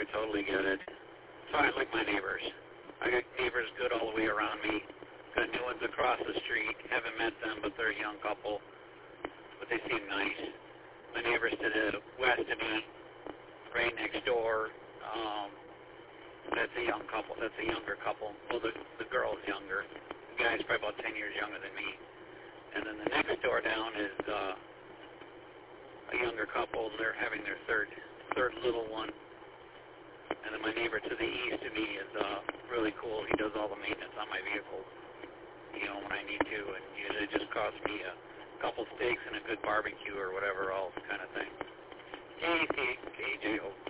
totally get it. So I like my neighbors. I got neighbors good all the way around me. Got new ones across the street. Haven't met them, but they're a young couple. But they seem nice. My neighbors to the west of me, right next door, that's a young couple. That's a younger couple. Well, the girl's younger. The guy's probably about 10 years younger than me. And then the next door down is a younger couple. They're having their third little one. And then my neighbor to the east of me is really cool. He does all the maintenance on my vehicles, when I need to, and usually it just costs me a couple steaks and a good barbecue or whatever else kind of thing. KJO.